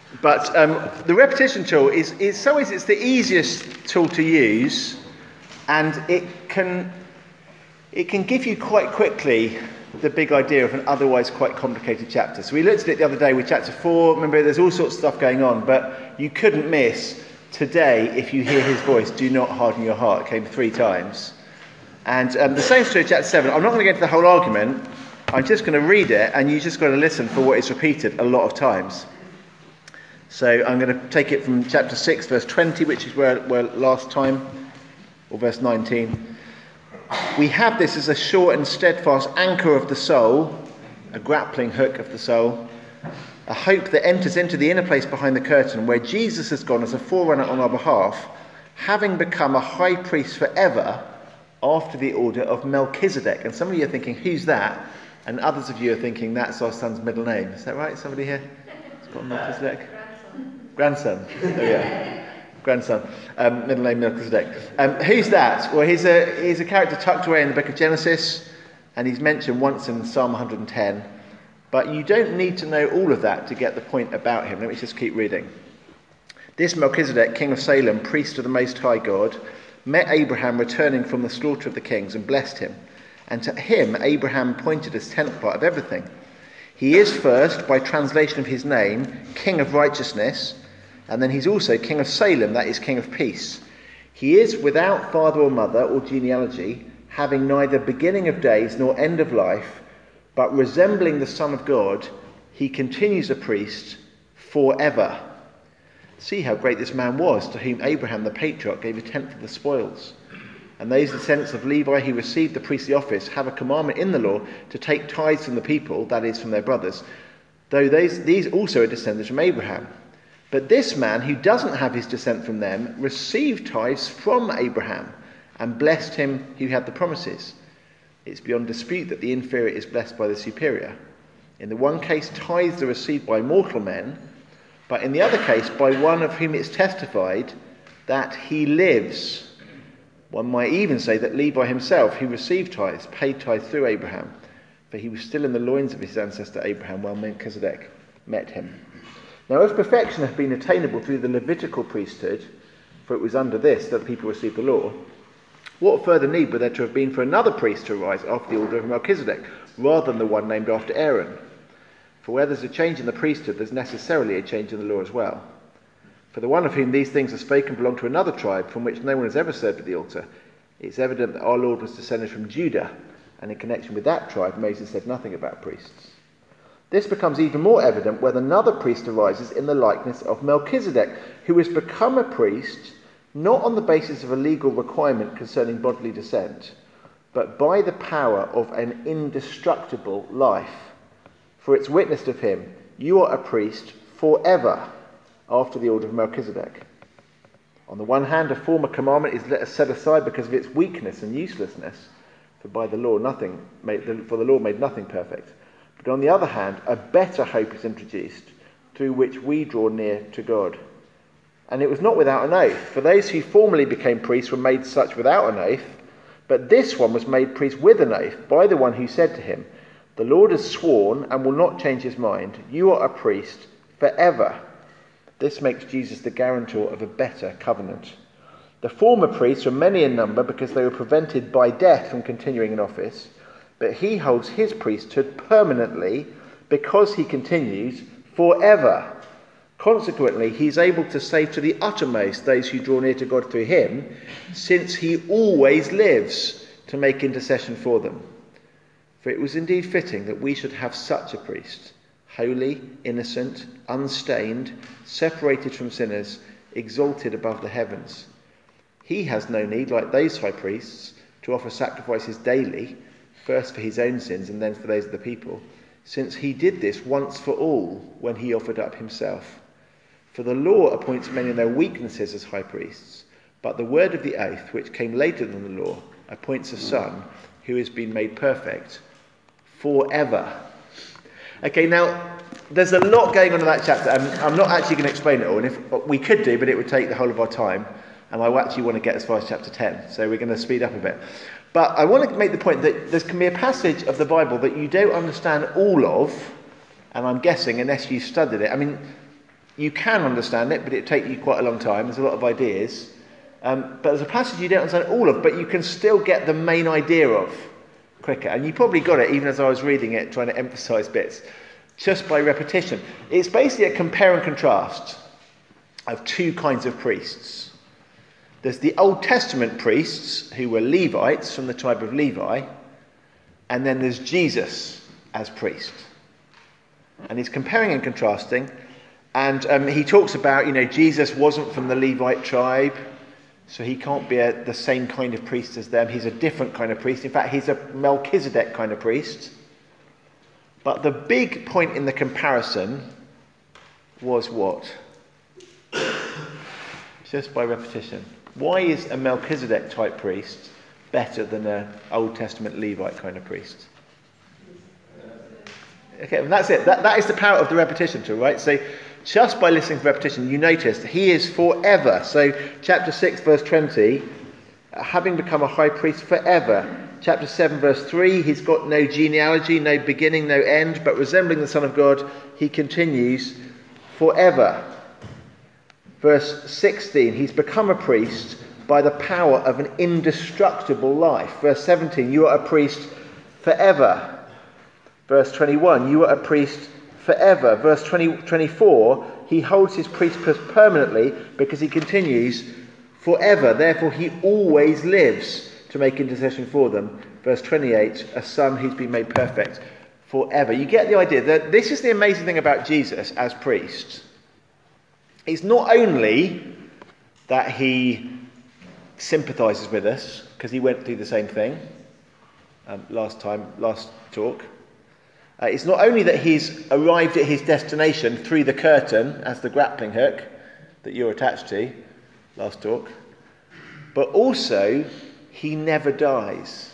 But the repetition tool is some ways it's the easiest tool to use, and it can give you quite quickly the big idea of an otherwise quite complicated chapter. So we looked at it the other day with chapter 4. Remember, there's all sorts of stuff going on, but you couldn't miss today, if you hear his voice, do not harden your heart. It came 3 times. And the same story in chapter 7. I'm not going to get into the whole argument. I'm just going to read it, and you just got to listen for what is repeated a lot of times. So I'm going to take it from chapter 6, verse 20, which is where last time, or verse 19. We have this as a short and steadfast anchor of the soul, a grappling hook of the soul, a hope that enters into the inner place behind the curtain, where Jesus has gone as a forerunner on our behalf, having become a high priest forever after the order of Melchizedek. And some of you are thinking, who's that? And others of you are thinking, that's our son's middle name. Is that right? Somebody here has got Melchizedek? Grandson. Oh yeah. Grandson, middle name Melchizedek. Who's that? Well, he's a character tucked away in the book of Genesis, and he's mentioned once in Psalm 110. But you don't need to know all of that to get the point about him. Let me just keep reading. This Melchizedek, king of Salem, priest of the Most High God, met Abraham returning from the slaughter of the kings and blessed him. And to him Abraham appointed as 10th part of everything. He is first, by translation of his name, King of Righteousness, and then he's also King of Salem, that is King of Peace. He is without father or mother or genealogy, having neither beginning of days nor end of life, but resembling the Son of God, he continues a priest forever. See how great this man was, to whom Abraham the patriarch gave 1/10 of the spoils. And those descendants of Levi who received the priestly office have a commandment in the law to take tithes from the people, that is, from their brothers, though these also are descendants from Abraham. But this man, who doesn't have his descent from them, received tithes from Abraham and blessed him who had the promises. It's beyond dispute that the inferior is blessed by the superior. In the one case, tithes are received by mortal men, but in the other case, by one of whom it's testified that he lives. One might even say that Levi himself, who received tithes, paid tithes through Abraham, for he was still in the loins of his ancestor Abraham while Melchizedek met him. Now, if perfection had been attainable through the Levitical priesthood, for it was under this that the people received the law, what further need would there to have been for another priest to arise after the order of Melchizedek, rather than the one named after Aaron? For where there's a change in the priesthood, there's necessarily a change in the law as well. For the one of whom these things are spoken belonged to another tribe, from which no one has ever served at the altar. It's evident that our Lord was descended from Judah, and in connection with that tribe, Moses said nothing about priests. This becomes even more evident when another priest arises in the likeness of Melchizedek, who has become a priest not on the basis of a legal requirement concerning bodily descent, but by the power of an indestructible life. For it's witnessed of him, you are a priest forever after the order of Melchizedek. On the one hand, a former commandment is set aside because of its weakness and uselessness, for the law made nothing perfect. But on the other hand, a better hope is introduced, through which we draw near to God. And it was not without an oath, for those who formerly became priests were made such without an oath, but this one was made priest with an oath, by the one who said to him, the Lord has sworn and will not change his mind, you are a priest forever. This makes Jesus the guarantor of a better covenant. The former priests were many in number because they were prevented by death from continuing in office, but he holds his priesthood permanently because he continues forever. Consequently, he is able to save to the uttermost those who draw near to God through him, since he always lives to make intercession for them. For it was indeed fitting that we should have such a priest, holy, innocent, unstained, separated from sinners, exalted above the heavens. He has no need, like those high priests, to offer sacrifices daily, first for his own sins and then for those of the people, since he did this once for all when he offered up himself. For the law appoints men in their weaknesses as high priests, but the word of the oath, which came later than the law, appoints a son who has been made perfect forever. Okay, now, there's a lot going on in that chapter, and I'm not actually going to explain it all, and if we could do, but it would take the whole of our time, and I actually want to get as far as chapter 10, so we're going to speed up a bit. But I want to make the point that there can be a passage of the Bible that you don't understand all of, and I'm guessing, unless you studied it. I mean, you can understand it, but it'd take you quite a long time. There's a lot of ideas. But there's a passage you don't understand all of, but you can still get the main idea of quicker. And you probably got it, even as I was reading it, trying to emphasise bits, just by repetition. It's basically a compare and contrast of two kinds of priests. There's the Old Testament priests, who were Levites from the tribe of Levi, and then there's Jesus as priest. And he's comparing and contrasting, and he talks about, Jesus wasn't from the Levite tribe, so he can't be the same kind of priest as them. He's a different kind of priest. In fact, he's a Melchizedek kind of priest. But the big point in the comparison was what? Just by repetition. Why is a Melchizedek type priest better than an Old Testament Levite kind of priest? Okay, and that's it. That is the power of the repetition tool, right? So just by listening to repetition, you notice he is forever. So chapter 6, verse 20, having become a high priest forever. Chapter 7, verse 3, he's got no genealogy, no beginning, no end, but resembling the Son of God, he continues forever. Verse 16, he's become a priest by the power of an indestructible life. Verse 17, you are a priest forever. Verse 21, you are a priest forever. Verse 24, he holds his priesthood permanently because he continues forever. Therefore, he always lives to make intercession for them. Verse 28, a son who's been made perfect forever. You get the idea that this is the amazing thing about Jesus as priest. It's not only that he sympathises with us, because he went through the same thing last talk. It's not only that he's arrived at his destination through the curtain as the grappling hook that you're attached to, last talk, but also he never dies.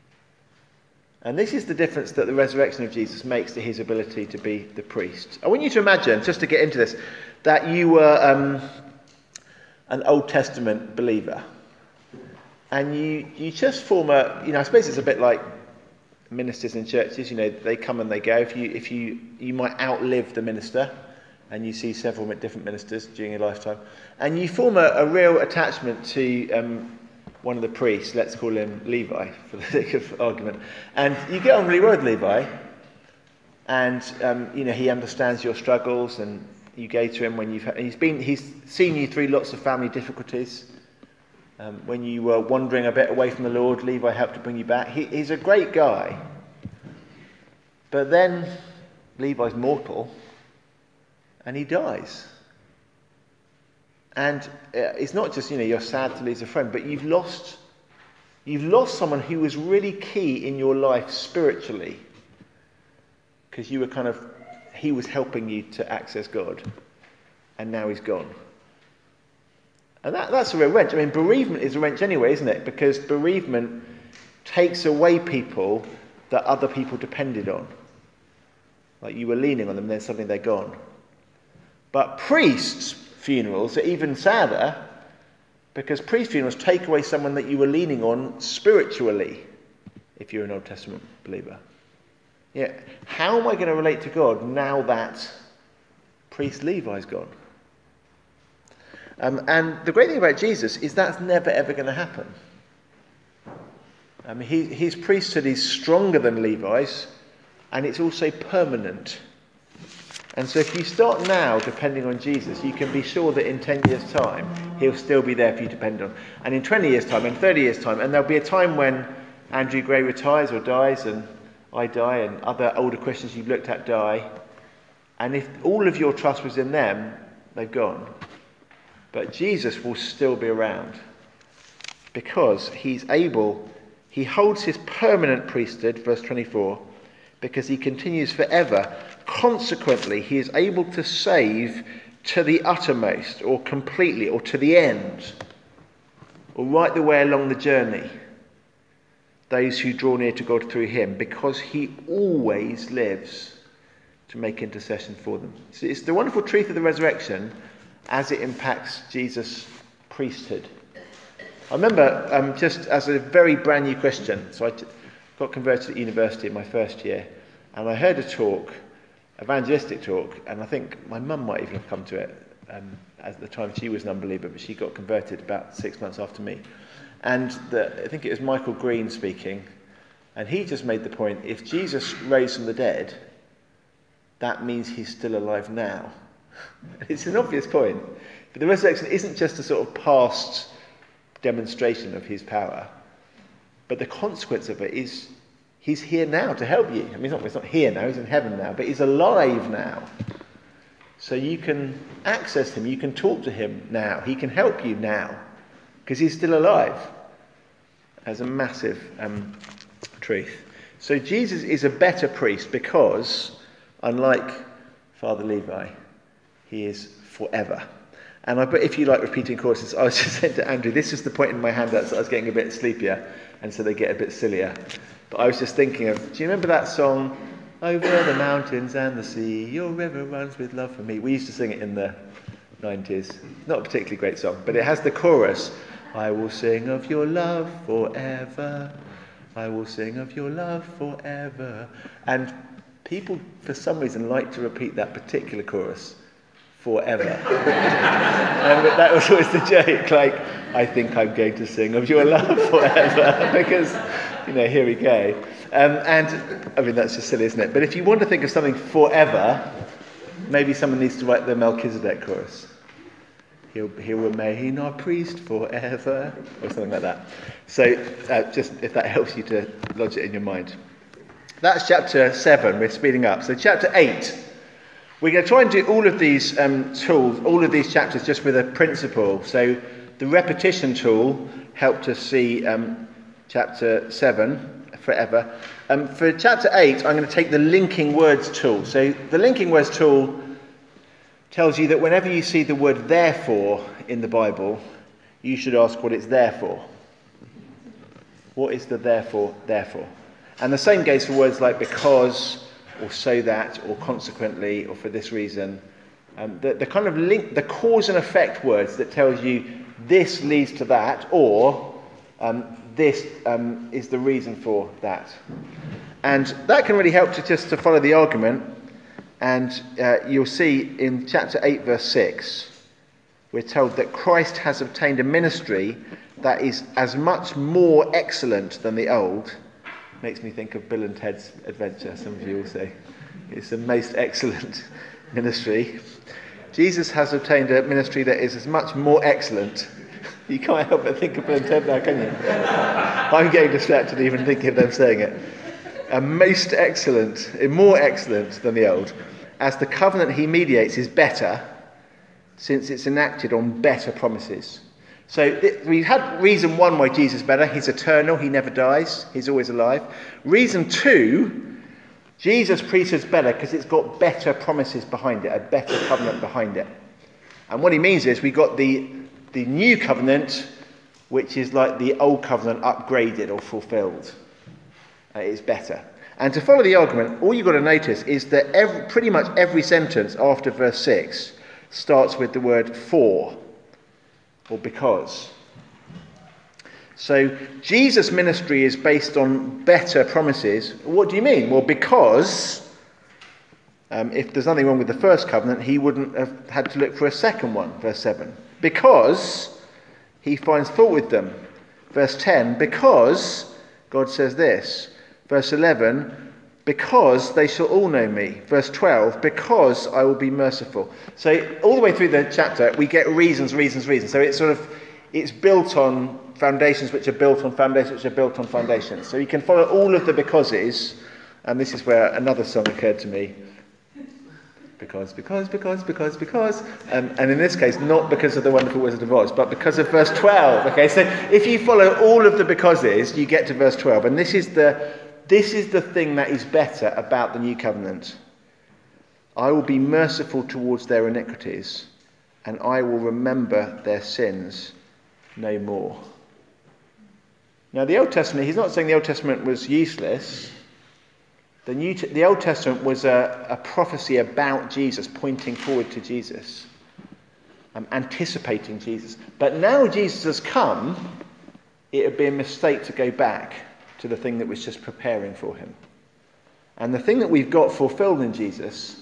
And this is the difference that the resurrection of Jesus makes to his ability to be the priest. I want you to imagine, just to get into this, that you were an Old Testament believer. And you just form I suppose it's a bit like ministers in churches, they come and they go. If you might outlive the minister, and you see several different ministers during your lifetime, and you form a real attachment to one of the priests. Let's call him Levi for the sake of argument, and you get on really well with Levi, and he understands your struggles, and you go to him when he's seen you through lots of family difficulties. When you were wandering a bit away from the Lord, Levi helped to bring you back. He's a great guy. But then Levi's mortal, and he dies. And it's not just, you're sad to lose a friend, but you've lost someone who was really key in your life spiritually. Because he was helping you to access God. And now he's gone. And that's a real wrench. I mean, bereavement is a wrench anyway, isn't it? Because bereavement takes away people that other people depended on. Like you were leaning on them, then suddenly they're gone. But priests' funerals are even sadder, because priest funerals take away someone that you were leaning on spiritually, if you're an Old Testament believer. Yeah, how am I going to relate to God now that priest Levi's gone? And the great thing about Jesus is that's never ever going to happen. His priesthood is stronger than Levi's, and it's also permanent. And so if you start now depending on Jesus, you can be sure that in 10 years' time, he'll still be there for you to depend on. And in 20 years' time, and 30 years' time, and there'll be a time when Andrew Gray retires or dies, and I die, and other older Christians you've looked at die. And if all of your trust was in them, they've gone. But Jesus will still be around, because he holds his permanent priesthood, verse 24, because he continues forever. Consequently, he is able to save to the uttermost, or completely, or to the end, or right the way along the journey, those who draw near to God through him, because he always lives to make intercession for them. So it's the wonderful truth of the resurrection as it impacts Jesus' priesthood. I remember just as a very brand new Christian, so I got converted at university in my first year, and I heard a talk evangelistic talk, and I think my mum might even have come to it. At the time she was an unbeliever, but she got converted about 6 months after me. And I think it was Michael Green speaking, and he just made the point, if Jesus rose from the dead, that means he's still alive now. It's an obvious point, but the resurrection isn't just a sort of past demonstration of his power, but the consequence of it is he's here now to help you. I mean, he's not here now, he's in heaven now, but he's alive now. So you can access him, you can talk to him now, he can help you now, because he's still alive. As a massive truth. So Jesus is a better priest because, unlike Father Levi, he is forever. And if you like repeating courses, I was just saying to Andrew, this is the point in my handouts that I was getting a bit sleepier, and so they get a bit sillier. But I was just thinking of, do you remember that song, Over the Mountains and the Sea, Your River Runs with Love for Me? We used to sing it in the 90s. Not a particularly great song, but it has the chorus, I will sing of your love forever. I will sing of your love forever. And people, for some reason, like to repeat that particular chorus forever. And that was always the joke, like, I think I'm going to sing of your love forever, because, here we go. And, I mean, that's just silly, isn't it? But if you want to think of something forever, maybe someone needs to write the Melchizedek chorus. He'll remain our priest forever, or something like that. So, just if that helps you to lodge it in your mind. That's chapter 7, we're speeding up. So chapter 8, we're going to try and do all of these tools, all of these chapters just with a principle. So the repetition tool helped us see chapter 7, forever. For chapter 8, I'm going to take the linking words tool. So the linking words tool tells you that whenever you see the word therefore in the Bible, you should ask what it's there for. What is the therefore? And the same goes for words like because, or so that, or consequently, or for this reason. The kind of link, the cause and effect words that tells you this leads to that, or this is the reason for that. And that can really help to follow the argument. And you'll see in chapter 8, verse 6, we're told that Christ has obtained a ministry that is as much more excellent than the old. Makes me think of Bill and Ted's Adventure, some of you will say. It's the most excellent ministry. Jesus has obtained a ministry that is as much more excellent. You can't help but think of Bill and Ted now, can you? I'm getting distracted even thinking of them saying it. Most excellent, more excellent than the old, as the covenant he mediates is better, since it's enacted on better promises. So we had reason 1 why Jesus is better. He's eternal, he never dies, he's always alive. Reason 2, Jesus' priesthood's better because it's got better promises behind it, a better covenant behind it. And what he means is we got the new covenant, which is like the old covenant upgraded or fulfilled. Is better. And to follow the argument, all you've got to notice is that pretty much every sentence after verse 6 starts with the word for or because. So Jesus' ministry is based on better promises. What do you mean? Well, because if there's nothing wrong with the first covenant, he wouldn't have had to look for a second one, verse 7. Because he finds fault with them. Verse 10, because God says this. Verse 11, because they shall all know me. Verse 12, because I will be merciful. So all the way through the chapter, we get reasons. So it's built on foundations which are built on foundations which are built on foundations. So you can follow all of the becauses, and this is where another song occurred to me. Because. And in this case, not because of the Wonderful Wizard of Oz, but because of verse 12. Okay, so if you follow all of the becauses, you get to verse 12. And this is the thing that is better about the new covenant. I will be merciful towards their iniquities, and I will remember their sins no more. Now, the Old Testament, he's not saying the Old Testament was useless. The Old Testament was a prophecy about Jesus, pointing forward to Jesus, anticipating Jesus. But now Jesus has come, it would be a mistake to go back to the thing that was just preparing for him. And the thing that we've got fulfilled in Jesus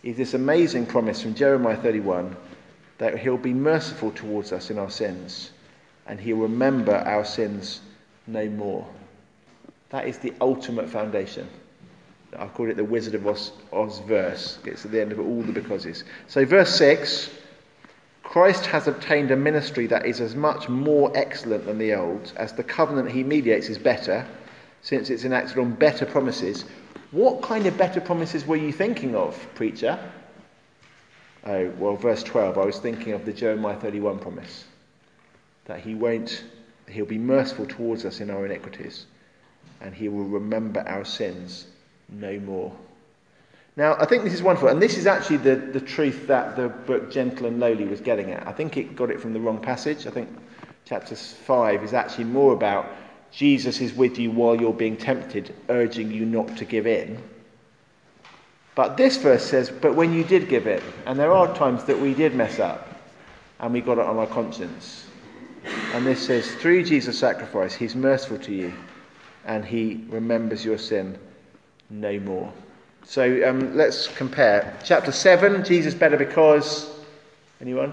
is this amazing promise from Jeremiah 31 that he'll be merciful towards us in our sins and he'll remember our sins no more. That is the ultimate foundation. I've called it the Wizard of Oz verse. It's at the end of all the becauses. So verse 6, Christ has obtained a ministry that is as much more excellent than the old, as the covenant he mediates is better, since it's enacted on better promises. What kind of better promises were you thinking of, preacher? Oh, well, verse 12, I was thinking of the Jeremiah 31 promise, that he'll be merciful towards us in our iniquities, and he will remember our sins no more. Now, I think this is wonderful, and this is actually the truth that the book Gentle and Lowly was getting at. I think it got it from the wrong passage. I think chapter 5 is actually more about Jesus is with you while you're being tempted, urging you not to give in. But this verse says, but when you did give in, and there are times that we did mess up, and we got it on our conscience. And this says, through Jesus' sacrifice, he's merciful to you, and he remembers your sin no more. So let's compare. Chapter 7, Jesus better because... Anyone?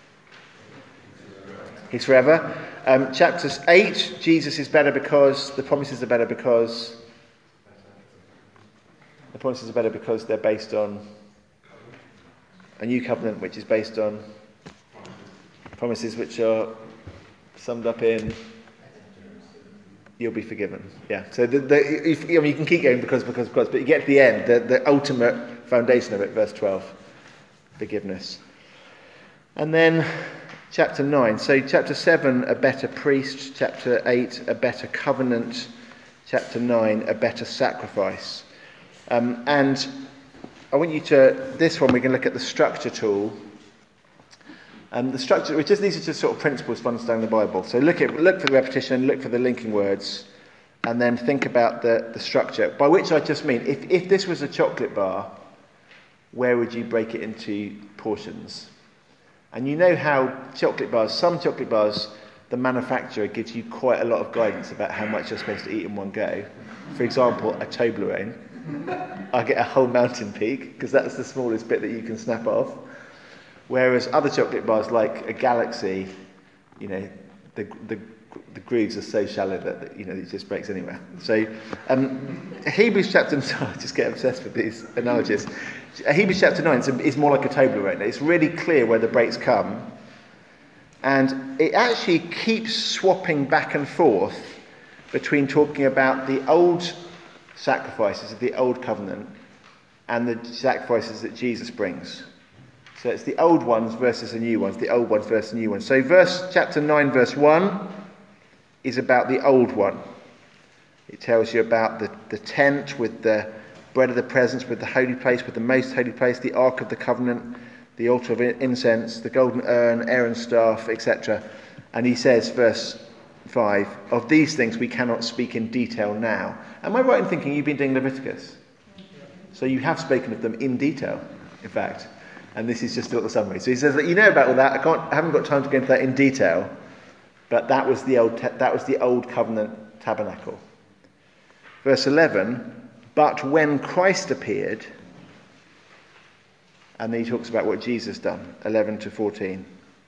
He's forever. Chapter 8, Jesus is better because... The promises are better because... The promises are better because they're based on a new covenant, which is based on promises which are summed up in... You'll be forgiven. Yeah. So you can keep going because, but you get to the end, the ultimate foundation of it, verse 12, forgiveness. And then chapter 9. So chapter 7, a better priest. Chapter 8, a better covenant. Chapter 9, a better sacrifice. And I want you to, this one we can look at the structure tool. The structure, these are just sort of principles for understanding the Bible. So look for the repetition, look for the linking words, and then think about the structure. By which I just mean, if this was a chocolate bar, where would you break it into portions? And you know how some chocolate bars, the manufacturer gives you quite a lot of guidance about how much you're supposed to eat in one go. For example, a Toblerone. I get a whole mountain peak, because that's the smallest bit that you can snap off. Whereas other chocolate bars, like a Galaxy, the grooves are so shallow that it just breaks anywhere. So Hebrews chapter 9, I just get obsessed with these analogies. Hebrews chapter 9 is more like a Toblerone. It's really clear where the breaks come, and it actually keeps swapping back and forth between talking about the old sacrifices of the old covenant and the sacrifices that Jesus brings. So it's the old ones versus the new ones, the old ones versus the new ones. So chapter 9, verse 1 is about the old one. It tells you about the tent with the bread of the presence, with the holy place, with the most holy place, the ark of the covenant, the altar of incense, the golden urn, Aaron's staff, etc. And he says, verse 5, of these things we cannot speak in detail now. Am I right in thinking you've been doing Leviticus? So you have spoken of them in detail, in fact. And this is just a little summary. So he says that you know about all that. I haven't got time to go into that in detail, but that was the old covenant tabernacle. Verse 11. But when Christ appeared, and then he talks about what Jesus done. 11 to 14.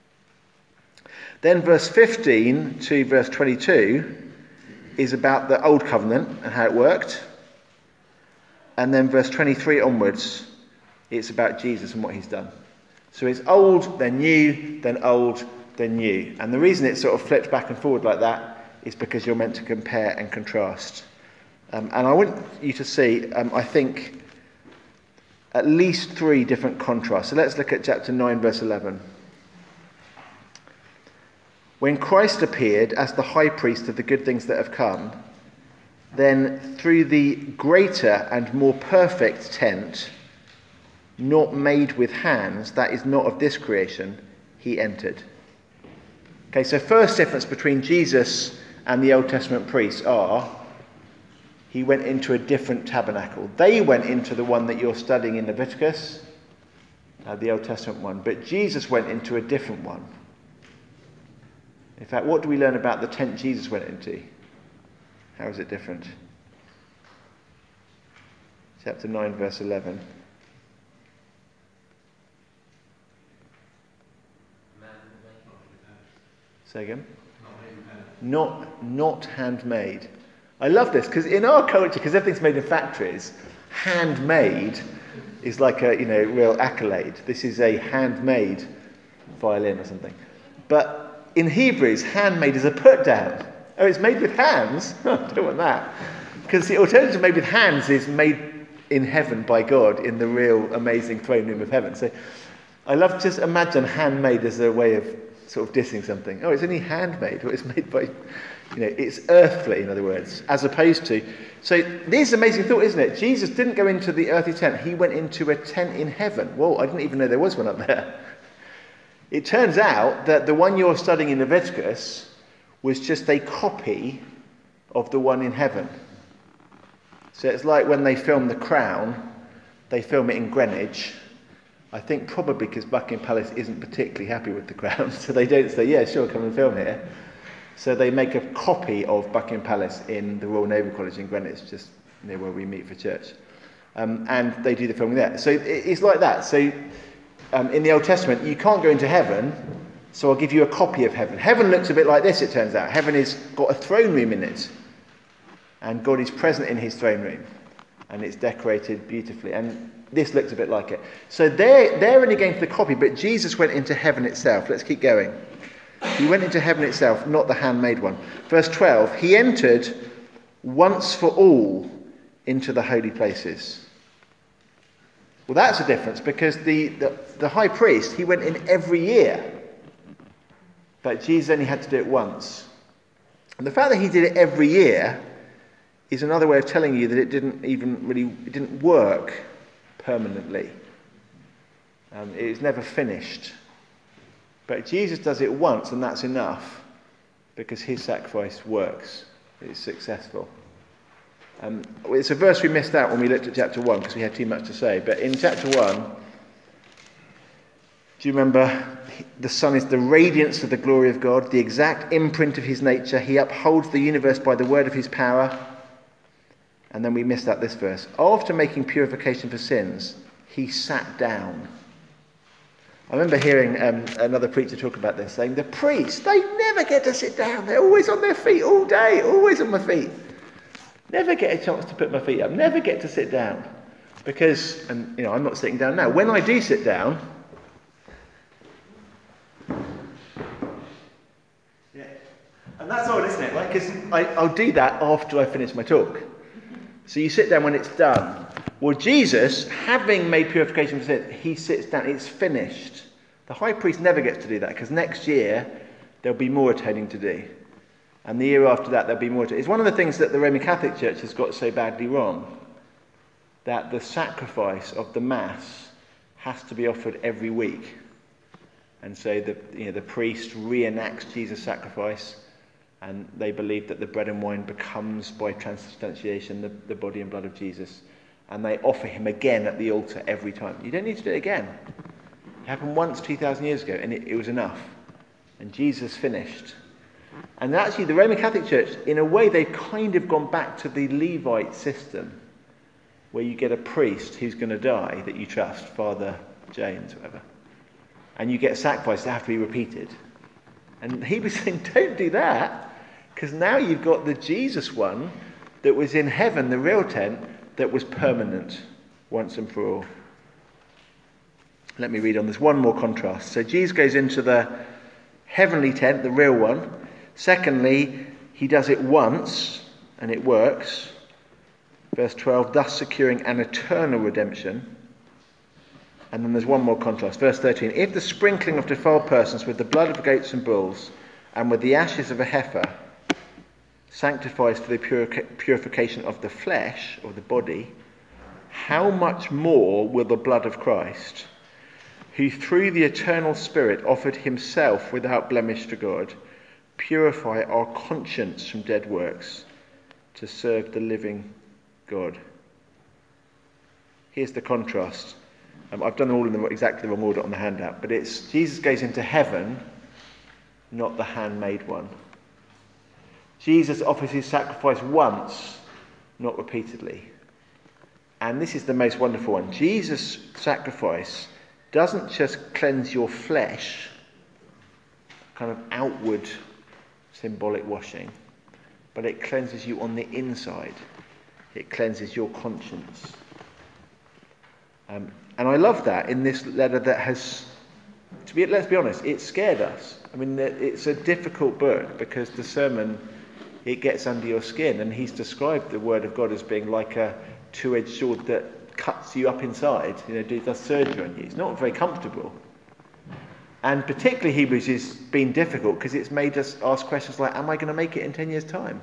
Then verse 15 to verse 22 is about the old covenant and how it worked, and then verse 23 onwards. It's about Jesus and what he's done. So it's old, then new, then old, then new. And the reason it sort of flips back and forward like that is because you're meant to compare and contrast. And I want you to see, I think, at least 3 different contrasts. So let's look at chapter 9, verse 11. When Christ appeared as the high priest of the good things that have come, then through the greater and more perfect tent, not made with hands, that is not of this creation, he entered. Okay, so first difference between Jesus and the Old Testament priests are he went into a different tabernacle. They went into the one that you're studying in Leviticus, the Old Testament one, but Jesus went into a different one. In fact, what do we learn about the tent Jesus went into? How is it different? Chapter 9, verse 11. Say again? Not handmade. I love this because in our culture, because everything's made in factories, handmade is like a real accolade. This is a handmade violin or something. But in Hebrews, handmade is a put down. Oh, it's made with hands? I don't want that. Because the alternative made with hands is made in heaven by God in the real amazing throne room of heaven. So I love to just imagine handmade as a way of sort of dissing something. Oh, it's only handmade. Well, it's made by, it's earthly, in other words, as opposed to. So this is an amazing thought, isn't it? Jesus didn't go into the earthly tent. He went into a tent in heaven. Whoa, I didn't even know there was one up there. It turns out that the one you're studying in Leviticus was just a copy of the one in heaven. So it's like when they film The Crown, they film it in Greenwich. I think probably because Buckingham Palace isn't particularly happy with The Crown, so they don't say, yeah, sure, come and film here. So they make a copy of Buckingham Palace in the Royal Naval College in Greenwich, just near where we meet for church. And they do the filming there. So it's like that. So in the Old Testament, you can't go into heaven, so I'll give you a copy of heaven. Heaven looks a bit like this, it turns out. Heaven has got a throne room in it. And God is present in his throne room. And it's decorated beautifully. And this looks a bit like it. So they're only going for the copy, but Jesus went into heaven itself. Let's keep going. He went into heaven itself, not the handmade one. Verse 12, he entered once for all into the holy places. Well, that's a difference because the high priest, he went in every year. But Jesus only had to do it once. And the fact that he did it every year is another way of telling you that it didn't work permanently. It was never finished. But Jesus does it once and that's enough because his sacrifice works. It's successful. It's a verse we missed out when we looked at chapter 1 because we had too much to say. But in chapter 1, do you remember the Son is the radiance of the glory of God, the exact imprint of his nature. He upholds the universe by the word of his power. And then we missed out this verse. After making purification for sins, he sat down. I remember hearing another preacher talk about this, saying the priests, they never get to sit down. They're always on their feet all day, always on my feet. Never get a chance to put my feet up, never get to sit down. Because, and I'm not sitting down now. When I do sit down, yeah, and that's odd, isn't it? Like, because I'll do that after I finish my talk. So you sit down when it's done. Well, Jesus, having made purification for sin, he sits down. It's finished. The high priest never gets to do that because next year there'll be more atoning to do. And the year after that there'll be more. It's one of the things that the Roman Catholic Church has got so badly wrong. That the sacrifice of the Mass has to be offered every week. And so the priest reenacts Jesus' sacrifice. And they believe that the bread and wine becomes, by transubstantiation, the body and blood of Jesus. And they offer him again at the altar every time. You don't need to do it again. It happened once 2,000 years ago, and it was enough. And Jesus finished. And actually, the Roman Catholic Church, in a way, they've kind of gone back to the Levite system, where you get a priest who's going to die that you trust, Father James, whatever. And you get a sacrifice that have to be repeated. And he was saying, don't do that. Because now you've got the Jesus one that was in heaven, the real tent, that was permanent once and for all. Let me read on. There's one more contrast. So Jesus goes into the heavenly tent, the real one. Secondly, he does it once, and it works. Verse 12, thus securing an eternal redemption. And then there's one more contrast. Verse 13, if the sprinkling of defiled persons with the blood of goats and bulls and with the ashes of a heifer sanctifies for the purification of the flesh, or the body, how much more will the blood of Christ, who through the eternal Spirit offered himself without blemish to God, purify our conscience from dead works to serve the living God. Here's the contrast. I've done them all in exactly the wrong order on the handout, but it's Jesus goes into heaven, not the handmade one. Jesus offers his sacrifice once, not repeatedly. And this is the most wonderful one. Jesus' sacrifice doesn't just cleanse your flesh, kind of outward symbolic washing, but it cleanses you on the inside. It cleanses your conscience. And I love that in this letter that has, let's be honest, it scared us. I mean, it's a difficult book because the sermon, it gets under your skin, and he's described the Word of God as being like a two-edged sword that cuts you up inside, does surgery on you. It's not very comfortable. And particularly Hebrews has been difficult because it's made us ask questions like, am I going to make it in 10 years' time?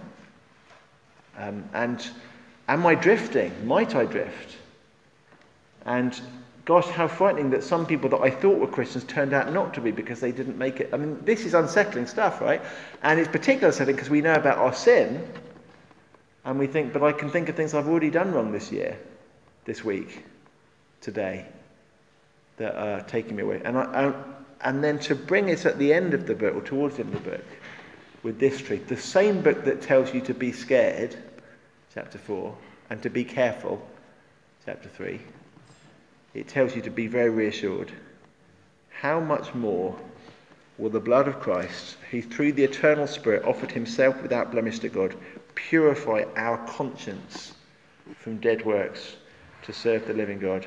And am I drifting? Might I drift? And gosh, how frightening that some people that I thought were Christians turned out not to be because they didn't make it. I mean, this is unsettling stuff, right? And it's particularly unsettling because we know about our sin, and we think, but I can think of things I've already done wrong this year, this week, today, that are taking me away. And then to bring it at the end of the book, or towards the end of the book, with this truth, the same book that tells you to be scared, chapter 4, and to be careful, chapter 3, it tells you to be very reassured. How much more will the blood of Christ, who through the eternal Spirit offered himself without blemish to God, purify our conscience from dead works to serve the living God?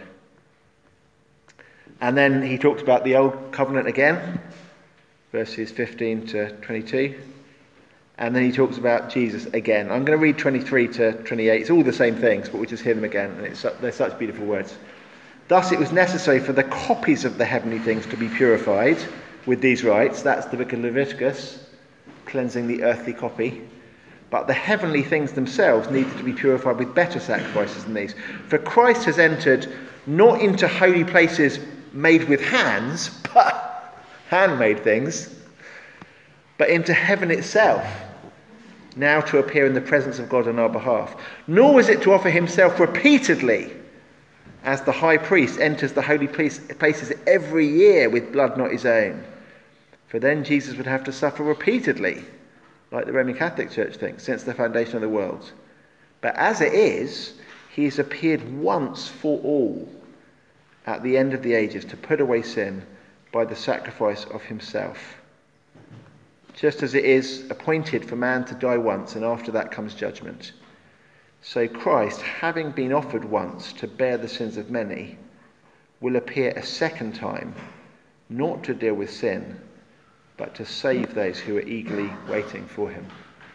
And then he talks about the old covenant again, verses 15 to 22. And then he talks about Jesus again. I'm going to read 23 to 28. It's all the same things, but we'll just hear them again. And they're such beautiful words. Thus it was necessary for the copies of the heavenly things to be purified with these rites. That's the book of Leviticus, cleansing the earthly copy. But the heavenly things themselves needed to be purified with better sacrifices than these. For Christ has entered not into holy places made with hands, but handmade things, but into heaven itself, now to appear in the presence of God on our behalf. Nor was it to offer himself repeatedly, as the high priest enters the holy places every year with blood not his own. For then Jesus would have to suffer repeatedly, like the Roman Catholic Church thinks, since the foundation of the world. But as it is, he has appeared once for all at the end of the ages to put away sin by the sacrifice of himself. Just as it is appointed for man to die once, and after that comes judgment. So Christ, having been offered once to bear the sins of many, will appear a second time, not to deal with sin, but to save those who are eagerly waiting for him.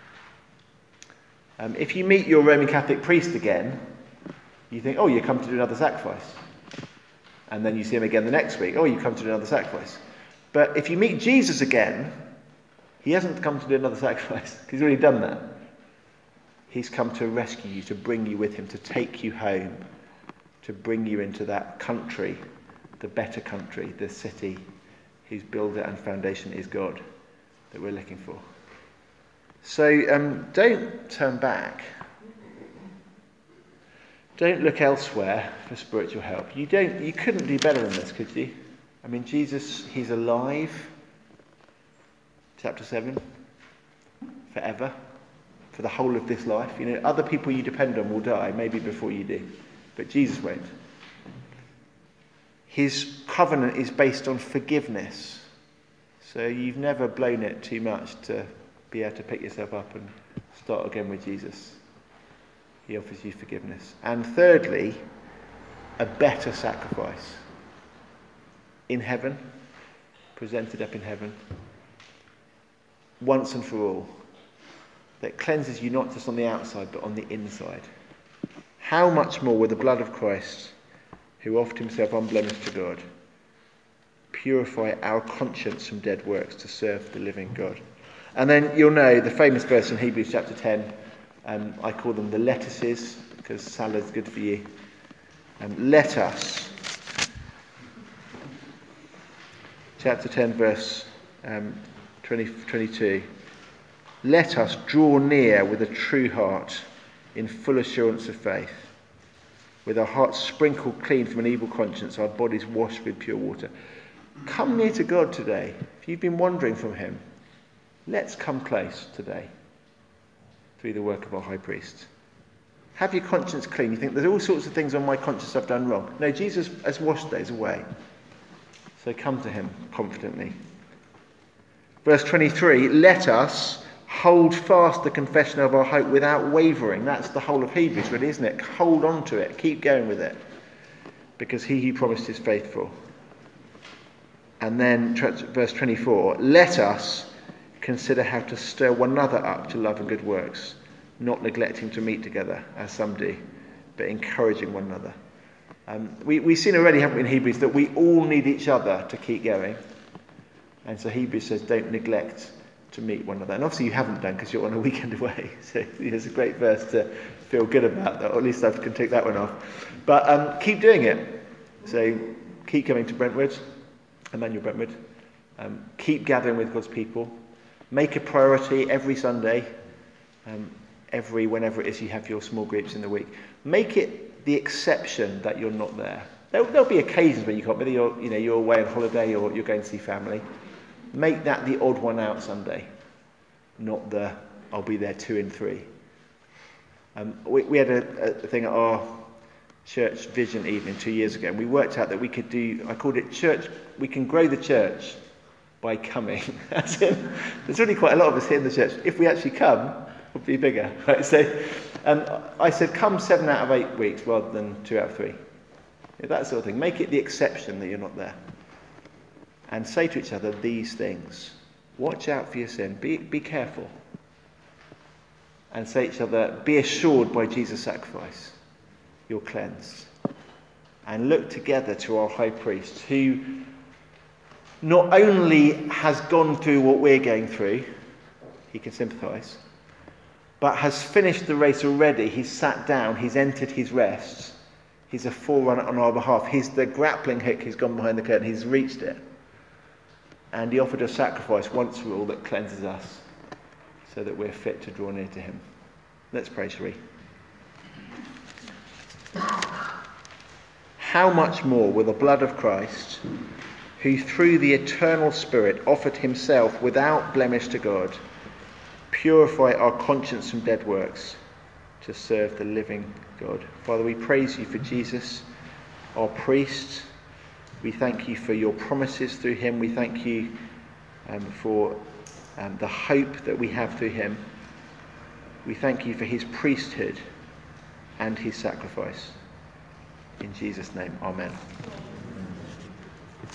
If you meet your Roman Catholic priest again, you think, oh, you come to do another sacrifice. And then you see him again the next week. Oh, you come to do another sacrifice. But if you meet Jesus again, he hasn't come to do another sacrifice. He's already done that. He's come to rescue you, to bring you with him, to take you home, to bring you into that country, the better country, the city whose builder and foundation is God, that we're looking for. So don't turn back. Don't look elsewhere for spiritual help. You couldn't do better than this, could you? I mean, Jesus, he's alive. Chapter 7. Forever. For the whole of this life. Other people you depend on will die, maybe before you do. But Jesus won't. His covenant is based on forgiveness. So you've never blown it too much to be able to pick yourself up and start again with Jesus. He offers you forgiveness. And thirdly, a better sacrifice. In heaven, presented up in heaven, once and for all, that cleanses you not just on the outside, but on the inside. How much more will the blood of Christ, who offered himself unblemished to God, purify our conscience from dead works to serve the living God? And then you'll know the famous verse in Hebrews chapter 10, I call them the lettuces, because salad's good for you. Let us, chapter 10, verse 22, let us draw near with a true heart in full assurance of faith, with our hearts sprinkled clean from an evil conscience, our bodies washed with pure water. Come near to God today. If you've been wandering from him, let's come close today through the work of our high priest. Have your conscience clean. You think there's all sorts of things on my conscience I've done wrong. No, Jesus has washed those away. So come to him confidently. Verse 23, let us hold fast the confession of our hope without wavering. That's the whole of Hebrews, really, isn't it? Hold on to it. Keep going with it. Because he who promised is faithful. And then verse 24, let us consider how to stir one another up to love and good works, not neglecting to meet together, as some do, but encouraging one another. We've seen already, haven't we, in Hebrews, that we all need each other to keep going. And so Hebrews says, don't neglect to meet one another. And obviously you haven't done because you're on a weekend away. So it's a great verse to feel good about that, or at least I can take that one off. But keep doing it. So keep coming to Brentwood, Emmanuel Brentwood. Keep gathering with God's people. Make a priority every Sunday, whenever it is you have your small groups in the week. Make it the exception that you're not there. There'll be occasions when you can't, whether you're away on holiday or you're going to see family. Make that the odd one out Sunday, not the I'll be there 2 and 3. We had a thing at our church vision evening 2 years ago, and we worked out that we could do, I called it church, we can grow the church by coming. As in, there's really quite a lot of us here in the church. If we actually come, we'll be bigger. Right? So I said come 7 out of 8 weeks rather than 2 out of 3. That sort of thing. Make it the exception that you're not there. And say to each other these things. Watch out for your sin. Be careful. And say to each other, be assured by Jesus' sacrifice, you're cleansed. And look together to our high priest, who not only has gone through what we're going through, he can sympathise, but has finished the race already. He's sat down, he's entered his rest. He's a forerunner on our behalf. He's the grappling hook who's gone behind the curtain. He's reached it. And he offered a sacrifice once for all that cleanses us so that we're fit to draw near to him. Let's pray, shall we? How much more will the blood of Christ, who through the eternal Spirit offered himself without blemish to God, purify our conscience from dead works to serve the living God? Father, we praise you for Jesus, our priest. We thank you for your promises through him. We thank you for the hope that we have through him. We thank you for his priesthood and his sacrifice. In Jesus' name, amen.